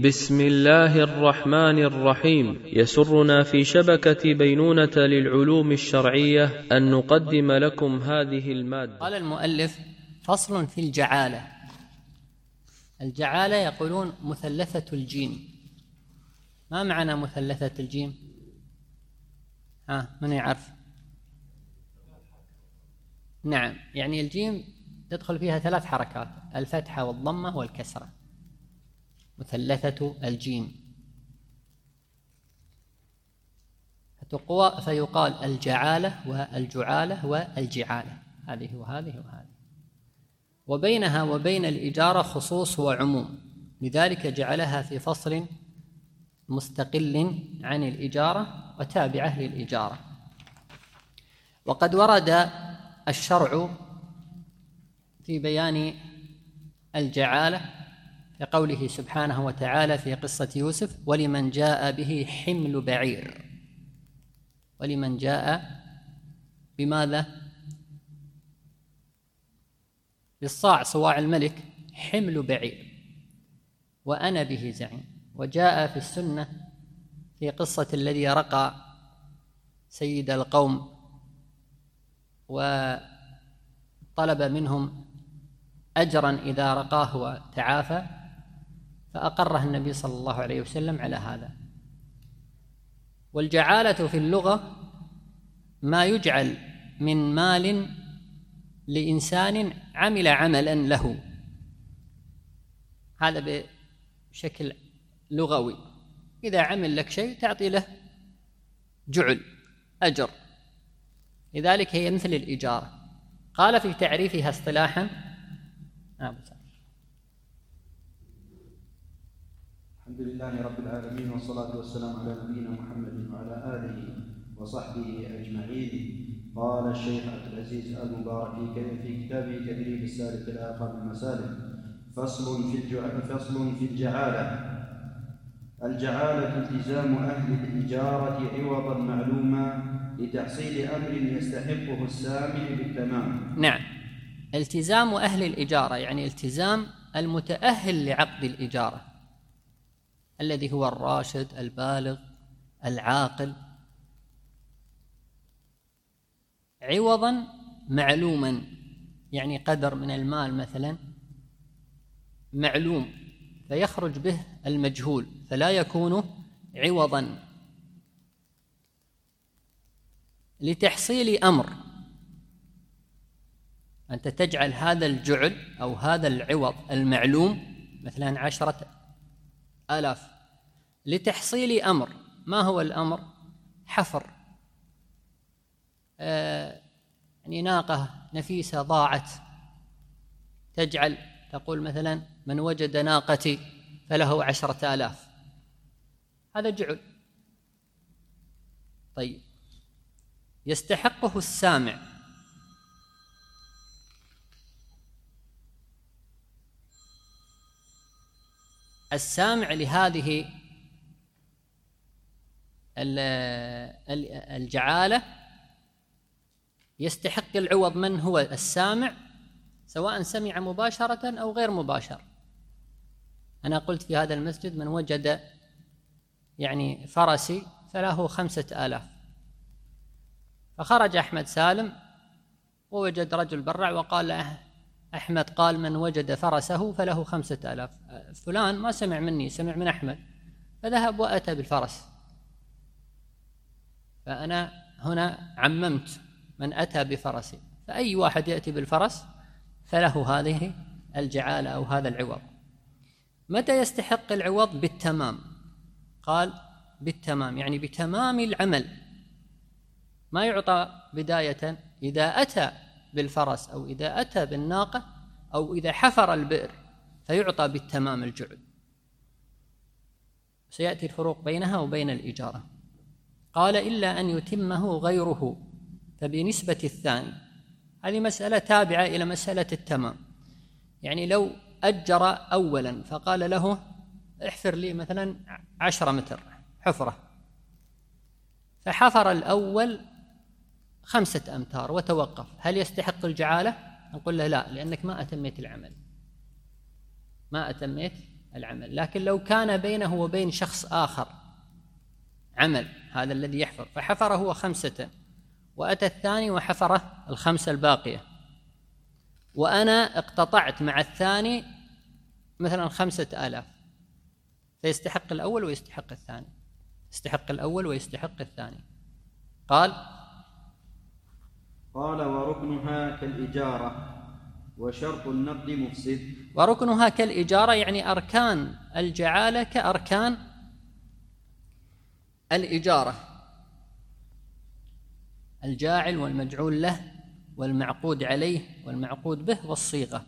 بسم الله الرحمن الرحيم. يسرنا في شبكة بينونة للعلوم الشرعية أن نقدم لكم هذه المادة. قال المؤلف: فصل في الجعالة. الجعالة يقولون مثلثة الجيم. ما معنى مثلثة الجيم؟ من يعرف؟ نعم، يعني الجيم تدخل فيها 3 حركات: الفتحة والضمة والكسرة. مثلثة الجيم. فيقال الجعالة والجعالة والجعالة، هذه وهذه وهذه. وبينها وبين الإجارة خصوص وعموم، لذلك جعلها في فصل مستقل عن الإجارة وتابعة للإجارة. وقد ورد الشرع في بيان الجعالة لقوله سبحانه وتعالى في قصة يوسف: ولمن جاء به حمل بعير. ولمن جاء بماذا؟ بالصاع، صواع الملك، حمل بعير وأنا به زعيم. وجاء في السنة في قصة الذي رقى سيد القوم وطلب منهم أجرا إذا رقاه وتعافى، فأقره النبي صلى الله عليه وسلم على هذا. والجعالة في اللغة ما يجعل من مال لإنسان عمل عملا له، هذا بشكل لغوي. إذا عمل لك شيء تعطي له جعل، أجر. لذلك هي مثل الإجارة. قال في تعريفها اصطلاحا: الحمد لله رب العالمين، والصلاة والسلام على نبينا محمد وعلى آله وصحبه أجمعين. قال الشيخ عبد العزيز المبارك في كتابه تدريب السالك إلى أقرب المسالك: فصل في الجعالة. الجعالة التزام أهل الإجارة عوضا معلوما لتحصيل أمر يستحقه السامع بالتمام. نعم، التزام أهل الإجارة يعني التزام المتأهل لعقد الإجارة، الذي هو الراشد البالغ العاقل، عوضا معلوما، يعني قدر من المال مثلا معلوم فيخرج به المجهول فلا يكون عوضا، لتحصيل أمر. أنت تجعل هذا الجعل أو هذا العوض المعلوم مثلا 10,000 لتحصيل أمر. ما هو الأمر؟ حفر، يعني ناقة نفيسة ضاعت، تقول مثلا: من وجد ناقتي فله 10,000. هذا جعل. طيب، يستحقه السامع. السامع لهذه الجعالة يستحق العوض. من هو السامع؟ سواء سمع مباشرة أو غير مباشر. أنا قلت في هذا المسجد: من وجد يعني فرسي فله 5,000. فخرج أحمد سالم ووجد رجل برع وقال له: أحمد قال من وجد فرسه فله 5,000. فلان ما سمع مني، سمع من أحمد، فذهب وأتى بالفرس. فأنا هنا عممت من أتى بفرسي، فأي واحد يأتي بالفرس فله هذه الجعالة أو هذا العوض. متى يستحق العوض؟ بالتمام. قال بالتمام، يعني بتمام العمل، ما يعطى بداية. إذا أتى بالفرس أو إذا أتى بالناقة أو إذا حفر البئر فيعطى بالتمام الجعل. سيأتي الفروق بينها وبين الإجارة. قال: إلا أن يتمه غيره فبنسبة الثاني. هذه مسألة تابعة إلى مسألة التمام. يعني لو أجر أولا فقال له: احفر لي مثلا 10 متر حفرة، فحفر الأول 5 أمتار وتوقف، هل يستحق الجعالة؟ نقول له: لا، لأنك ما أتميت العمل، ما أتميت العمل. لكن لو كان بينه وبين شخص آخر عمل، هذا الذي يحفر، فحفر هو 5 وأتى الثاني وحفره 5 الباقية، وأنا اقتطعت مع الثاني مثلا 5000، فيستحق الأول ويستحق الثاني، يستحق الأول ويستحق الثاني. قال وركنها كالإجارة وشرط النقد مفسد. وركنها كالإجارة يعني أركان الجعالة كأركان الإجارة، الجاعل والمجعول له والمعقود عليه والمعقود به والصيغة.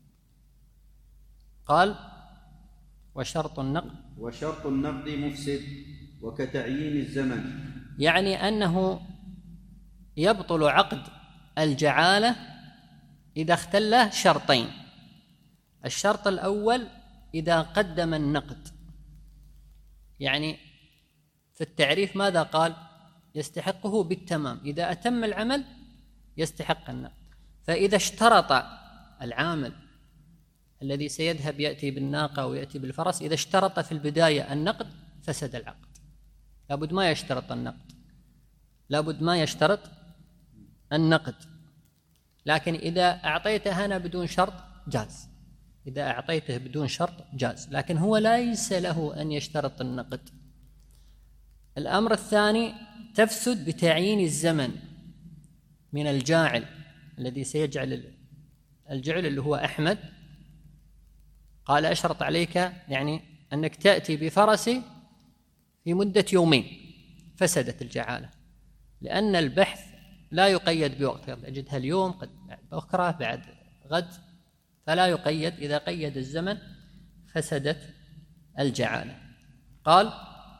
قال وشرط النقد مفسد وكتعيين الزمن، يعني أنه يبطل عقد الجعالة إذا اختل شرطين. الشرط الأول إذا قدم النقد، يعني في التعريف ماذا قال؟ يستحقه بالتمام، إذا أتم العمل يستحق النقد. فإذا اشترط العامل الذي سيذهب يأتي بالناقة ويأتي بالفرس، إذا اشترط في البداية النقد فسد العقد، لابد ما يشترط النقد، لابد ما يشترط النقد. لكن إذا أعطيته أنا بدون شرط جاز، إذا أعطيته بدون شرط جاز، لكن هو ليس له أن يشترط النقد. الأمر الثاني تفسد بتعيين الزمن من الجاعل الذي سيجعل الجعل اللي هو أحمد، قال أشرط عليك يعني أنك تأتي بفرسي في مدة 2 يوم، فسدت الجعالة، لأن البحث لا يقيد بوقت، أجدها اليوم قد بكرة بعد غد، فلا يقيد، إذا قيد الزمن فسدت الجعالة. قال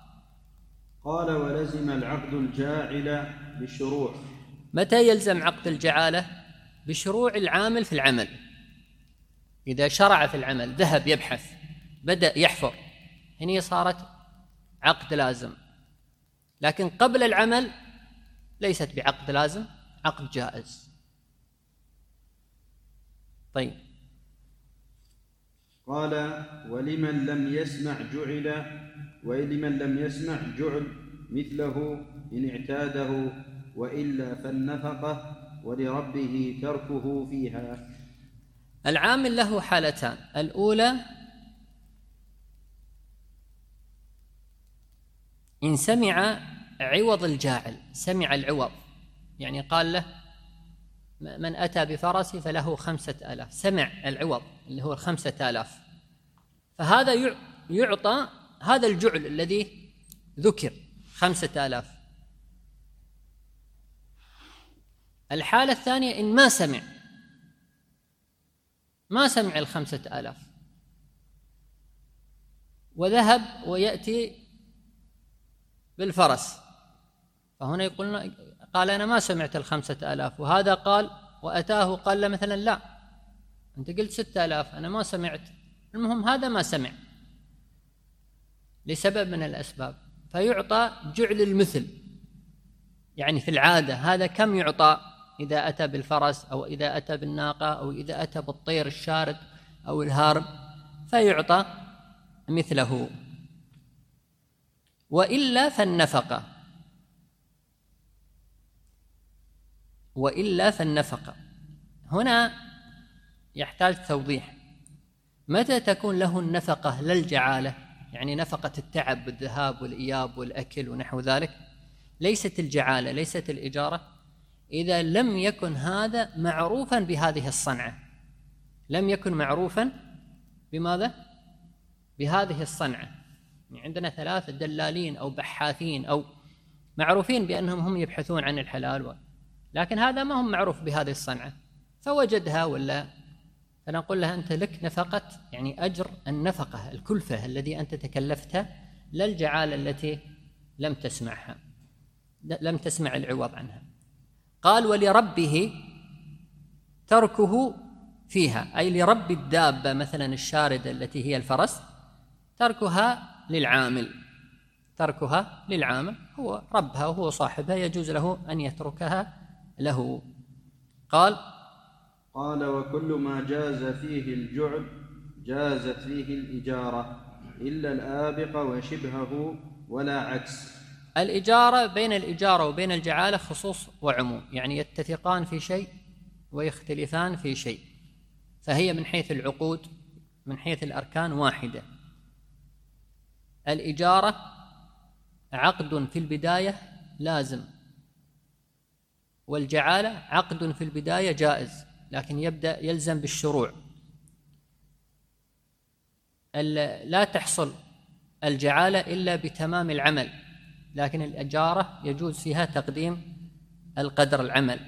ولزم العقد الجاعل بالشروع. متى يلزم عقد الجعالة؟ بشروع العامل في العمل. إذا شرع في العمل، ذهب يبحث، بدأ يحفر، هنا صارت عقد لازم. لكن قبل العمل ليست بعقد لازم، عقد جائز. طيب. قال ولمن لم يسمع جعل، ولمن لم يسمع جعل مثله إن اعتاده، وإلا فالنفقة ولربه تركه فيها. العامل له حالتان، الأولى إن سمع عوض الجاعل، سمع العوض، يعني قال له من أتى بفرسي فله 5000، سمع العوض اللي هو 5000، فهذا يعطى هذا الجعل الذي ذكر 5000. الحالة الثانية إن ما سمع 5000 وذهب ويأتي بالفرس، فهنا يقولون قال أنا ما سمعت 5000، وهذا قال وأتاه قال له مثلا لا أنت قلت 6000 أنا ما سمعت، المهم هذا ما سمع لسبب من الأسباب، فيعطى جعل المثل. يعني في العادة هذا كم يعطى إذا أتى بالفرس أو إذا أتى بالناقة أو إذا أتى بالطير الشارد أو الهارب، فيعطى مثله. وإلا فالنفقة، وإلا فالنفقة. هنا يحتاج توضيح، متى تكون له النفقة للجعالة؟ يعني نفقة التعب بالذهاب والإياب والأكل ونحو ذلك، ليست الجعالة، ليست الإجارة، إذا لم يكن هذا معروفا بهذه الصنعة. لم يكن معروفا بماذا؟ بهذه الصنعة. يعني عندنا 3 دلالين أو بحاثين أو معروفين بأنهم هم يبحثون عن الحلال، لكن هذا ما هم معروف بهذه الصنعة، فوجدها ولا، فنقول له أنت لك نفقة، يعني أجر النفقة الكلفة الذي أنت تكلفتها للجعالة التي لم تسمعها، لم تسمع العوض عنها. قال ولربه تركه فيها، أي لرب الدابة مثلا الشاردة التي هي الفرس، تركها للعامل، تركها للعامل، هو ربها وهو صاحبها، يجوز له أن يتركها له. قال وكل ما جاز فيه الجعل جازت فيه الإجارة إلا الآبق وشبهه ولا عكس. الإجارة بين الإجارة وبين الجعالة خصوص وعموم، يعني يتفقان في شيء ويختلفان في شيء، فهي من حيث العقود من حيث الأركان واحدة. الإجارة عقد في البداية لازم، والجعالة عقد في البداية جائز لكن يلزم بالشروع. لا تحصل الجعالة إلا بتمام العمل، لكن الإجارة يجوز فيها تقديم القدر العمل.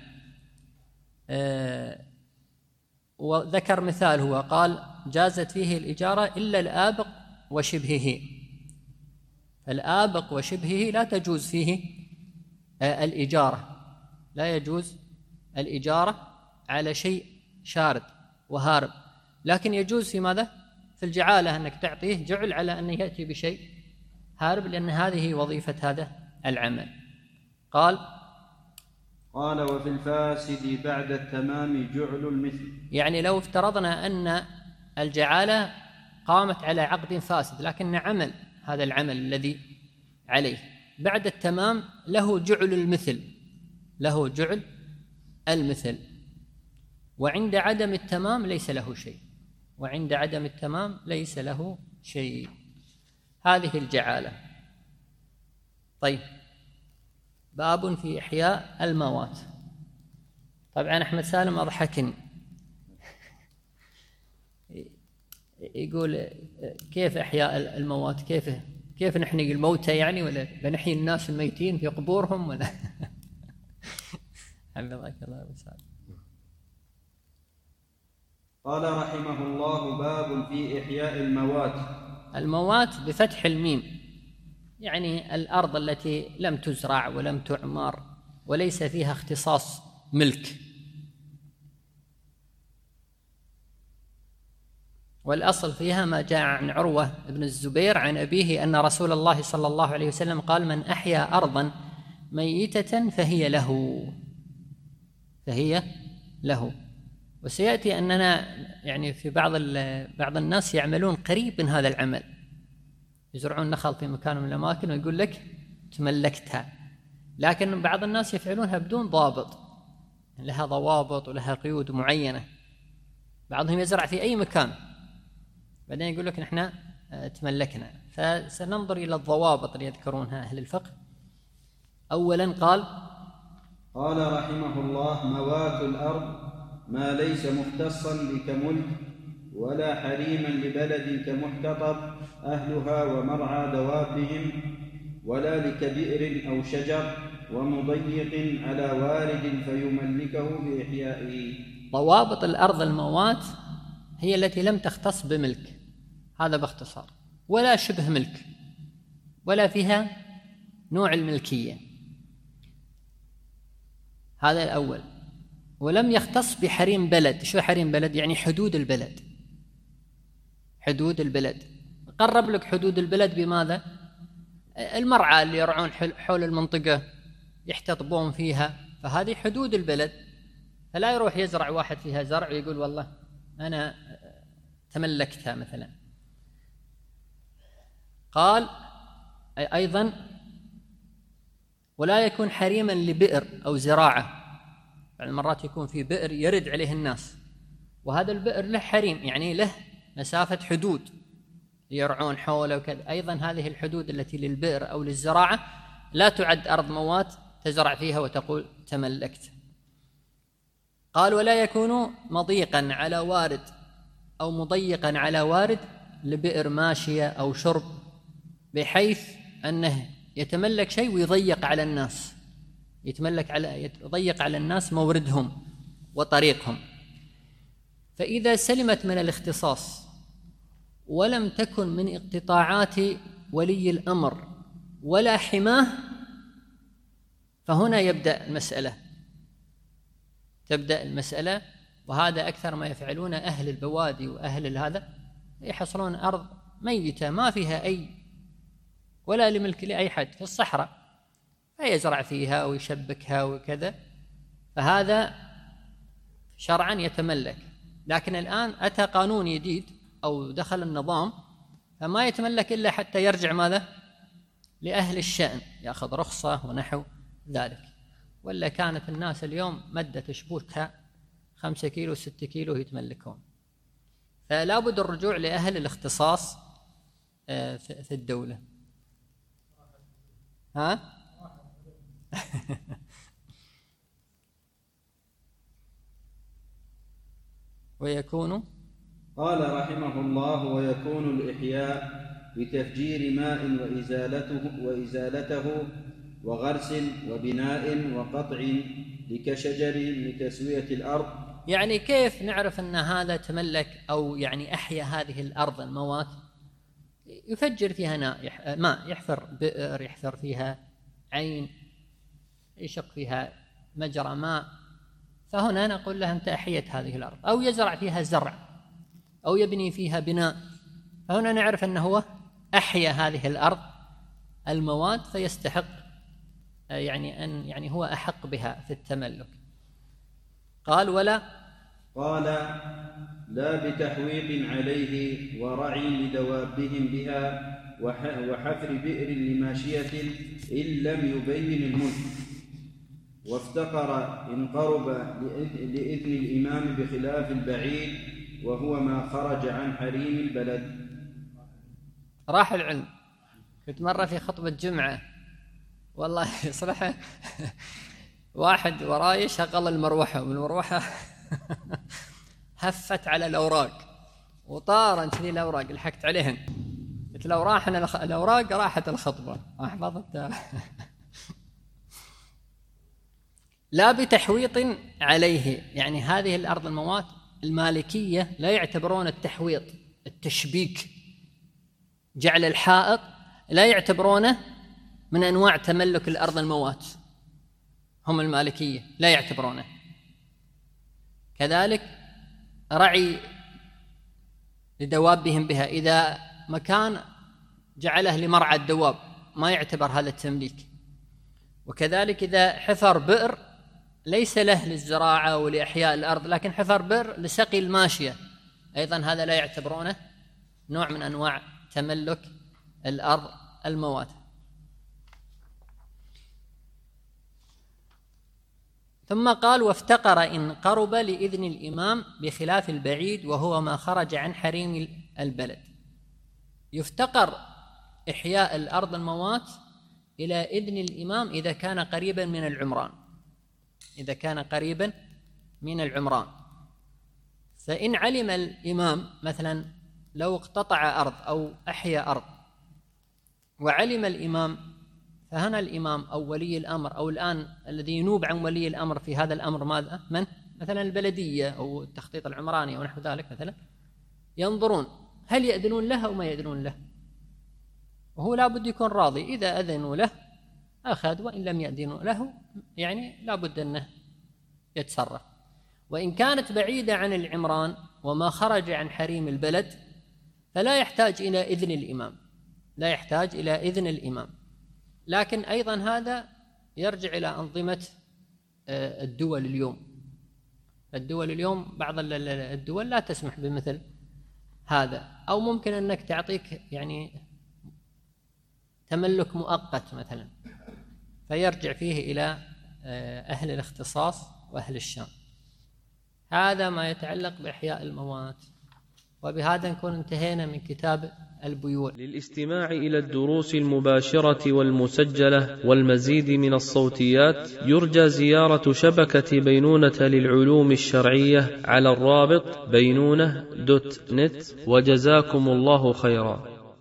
وذكر مثال، هو قال جازت فيه الإجارة إلا الآبق وشبهه، فالآبق وشبهه لا تجوز فيه الإجارة، لا يجوز الإجارة على شيء شارد وهارب، لكن يجوز في ماذا؟ في الجعالة أنك تعطيه جعل على أنه يأتي بشيء هارب، لأن هذه وظيفة هذا العمل. قال وفي الفاسد بعد التمام جعل المثل. يعني لو افترضنا أن الجعالة قامت على عقد فاسد لكن عمل هذا العمل الذي عليه بعد التمام له جعل المثل، له جعل المثل، وعند عدم التمام ليس له شيء، وعند عدم التمام ليس له شيء. هذه الجعالة. طيب، باب في إحياء الموات. طبعا أحمد سالم أضحكني يقول كيف إحياء الموات؟ كيف نحيي الموتى يعني، ولا بنحيي الناس الميتين في قبورهم ولا حفظك الله وسلم. قال رحمه الله: باب في إحياء الموات. الموات بفتح الميم، يعني الأرض التي لم تزرع ولم تعمر وليس فيها اختصاص ملك. والأصل فيها ما جاء عن عروة بن الزبير عن أبيه أن رسول الله صلى الله عليه وسلم قال: من أحيا أرضا ميتة فهي له. وسيأتي أننا يعني في بعض الناس يعملون قريب من هذا العمل، يزرعون نخل في مكان من الأماكن ويقول لك تملكتها، لكن بعض الناس يفعلونها بدون ضابط، لها ضوابط ولها قيود معينة. بعضهم يزرع في أي مكان بعدين يقول لك نحن تملكنا. فسننظر إلى الضوابط اللي يذكرونها أهل الفقه. أولا قال رحمه الله: موات الأرض ما ليس مختصا كملك ولا حريما لبلد كمحتطب أهلها ومرعى دوابهم، ولا لكبئر أو شجر ومضيق على وارد فيملكه بإحيائه. ضوابط الأرض الموات هي التي لم تختص بملك، هذا باختصار، ولا شبه ملك ولا فيها نوع الملكية، هذا الأول. ولم يختص بحريم بلد. شو حريم بلد؟ يعني حدود البلد. حدود البلد قرب لك حدود البلد بماذا؟ المرعى اللي يرعون حول المنطقة يحتطبون فيها، فهذه حدود البلد. فلا يروح يزرع واحد فيها زرع ويقول والله أنا تملكتها مثلا. قال أيضا: ولا يكون حريما لبئر أو زراعة. يعني مرات يكون في بئر يرد عليه الناس، وهذا البئر له حريم، يعني له مسافة حدود يرعون حوله وكذا. أيضا هذه الحدود التي للبئر أو للزراعة لا تعد أرض موات تزرع فيها وتقول تملكت. قال: ولا يكون مضيقا على وارد أو مضيقا على وارد لبئر ماشية أو شرب، بحيث أنه يتملك شيء ويضيق على الناس، يضيق على الناس موردهم وطريقهم. فإذا سلمت من الاختصاص ولم تكن من اقتطاعات ولي الأمر ولا حماه، فهنا تبدأ المسألة. وهذا أكثر ما يفعلون أهل البوادي وأهل هذا، يحصلون أرض ميتة ما فيها أي ولا لملك لأي حد في الصحراء، فيزرع فيها ويشبكها وكذا، فهذا شرعا يتملك. لكن الآن أتى قانون جديد أو دخل النظام فما يتملك إلا حتى يرجع ماذا؟ لأهل الشأن، يأخذ رخصة ونحو ذلك. ولا كانت الناس اليوم مدة شبوكها 5 كيلو 6 كيلو يتملكون. فلا بد الرجوع لأهل الاختصاص في الدولة. ها؟ ويكون قال رحمه الله: ويكون الإحياء بتفجير ماء وإزالته وغرس وبناء وقطع لكشجر لتسوية الأرض. يعني كيف نعرف أن هذا تملك أو يعني أحيا هذه الأرض الموات؟ يفجر فيها ماء، يحفر بئر، يحفر فيها عين، يشق فيها مجرى ماء، فهنا نقول له أنت أحيت هذه الأرض. أو يزرع فيها زرع أو يبني فيها بناء، فهنا نعرف أنه هو أحيا هذه الأرض الموات، فيستحق يعني هو أحق بها في التملك. قال: ولا لا بتحويق عليه ورعي لدوابهم بها وحفر بئر لماشية إن لم يبين الملك، وافتقر إن قرب لإذن الإمام بخلاف البعيد وهو ما خرج عن حريم البلد. راح العلم. كنت مرة في خطبة جمعة والله صراحة واحد وراي شغل المروحة والمروحة هفت على الأوراق وطارن كذي الأوراق، لحقت عليهن، قلت لو راحنا الأوراق راحت الخطبة. أحفظت. لا بتحويط عليه، يعني هذه الأرض الموات المالكية لا يعتبرون التحويط التشبيك جعل الحائط لا يعتبرونه من أنواع تملك الأرض الموات، هم المالكية لا يعتبرونه. كذلك رعي لدوابهم بها، إذا مكان جعله لمرعى الدواب ما يعتبر هذا التمليك. وكذلك إذا حفر بئر ليس له للزراعة ولإحياء الأرض، لكن حفر بئر لسقي الماشية، أيضا هذا لا يعتبرونه نوع من أنواع تملك الأرض الموات. ثم قال: وافتقر إن قرب لإذن الإمام بخلاف البعيد وهو ما خرج عن حريم البلد. يفتقر إحياء الأرض الموات إلى إذن الإمام إذا كان قريبا من العمران، إذا كان قريبا من العمران. فإن علم الإمام مثلا لو اقتطع أرض أو أحيا أرض وعلم الإمام، فهنا الإمام أو ولي الأمر أو الآن الذي ينوب عن ولي الأمر في هذا الأمر ماذا؟ من؟ مثلا البلدية أو التخطيط العمراني أو نحو ذلك، مثلا ينظرون هل يأذنون له أو ما يأذنون له، وهو لا بد يكون راضي. إذا أذنوا له أخذ، وإن لم يأذنوا له يعني لا بد أنه يتصرف. وإن كانت بعيدة عن العمران وما خرج عن حريم البلد فلا يحتاج إلى إذن الإمام، لا يحتاج إلى إذن الإمام. لكن أيضا هذا يرجع إلى أنظمة الدول اليوم. الدول اليوم بعض الدول لا تسمح بمثل هذا، أو ممكن أنك تعطيك يعني تملك مؤقت مثلا، فيرجع فيه إلى أهل الاختصاص وأهل الشام. هذا ما يتعلق بإحياء الموات. وبهذا نكون انتهينا من كتاب البيوع. للاستماع إلى الدروس المباشرة والمسجلة والمزيد من الصوتيات يرجى زيارة شبكة بينونة للعلوم الشرعية على الرابط بينونة.net. وجزاكم الله خيرا.